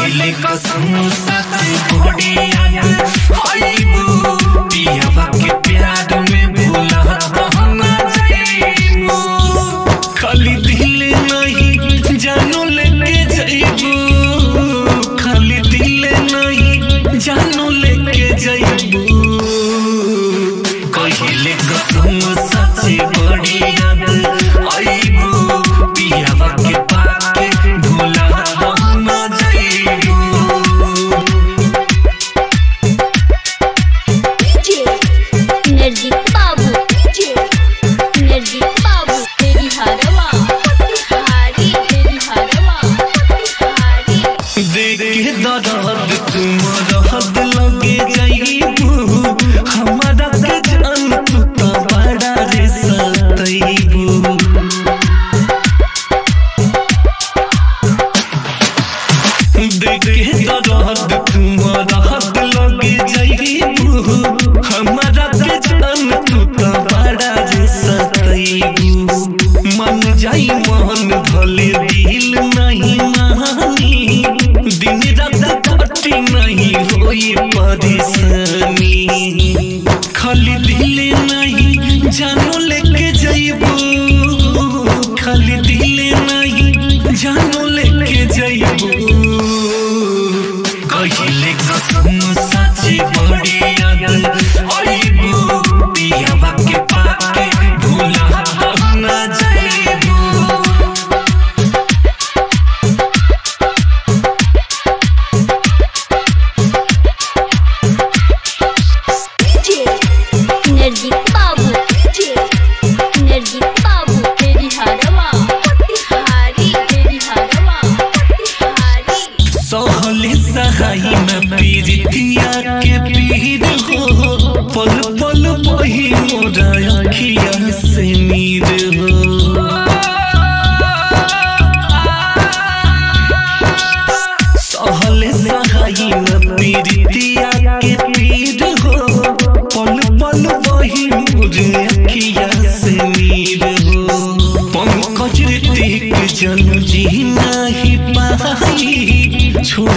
कहिले कसम सच्ची बड़ी याद आईबू पियावा के प्यार में भूला ना जाईबू खाली दिल नहीं जानू लेके जाईबू खाली दिल नहीं जानू लेके जाईबू कहिले कसम सच्ची बड़ी याद आईबू पियावा के पाके भूला ना जाईबू एनर्जी बाबू एनर्जी बाबू तेरी हरवा हारी तेरी हरवा हारी देख के दर्द तुम रहद लगे जाईबू हमारा के जान तू तो बड़ा रे सतईबू देख के दर्द तुम रहद लगे जाईबू हमारा के जान तू तो बड़ा रे सतईबू मन जाई मन भले दिल नहीं मानी दिन रात कटी नहीं होई परेशानी खाली दिल नहीं जानू लेके जाईबू खाली दिल नहीं जानू लेके जाईबू कहिले कसम सच्ची बड़ी याद आईबू पियावा के पाके भूला ना जाईबू एनर्जी बाबू एनर्जी बाबू तेरी हरवा हारी तेरी हरवा हारी सहले सहाई में पीरितिया के पीर हो पल पल बही मोरा अखिया से नीर हो सहले सहाई में पीरितिया के पीर हो पल पल बही मोरा अखिया से नीर हो पंकज ऋतिक जन जी नहीं पाई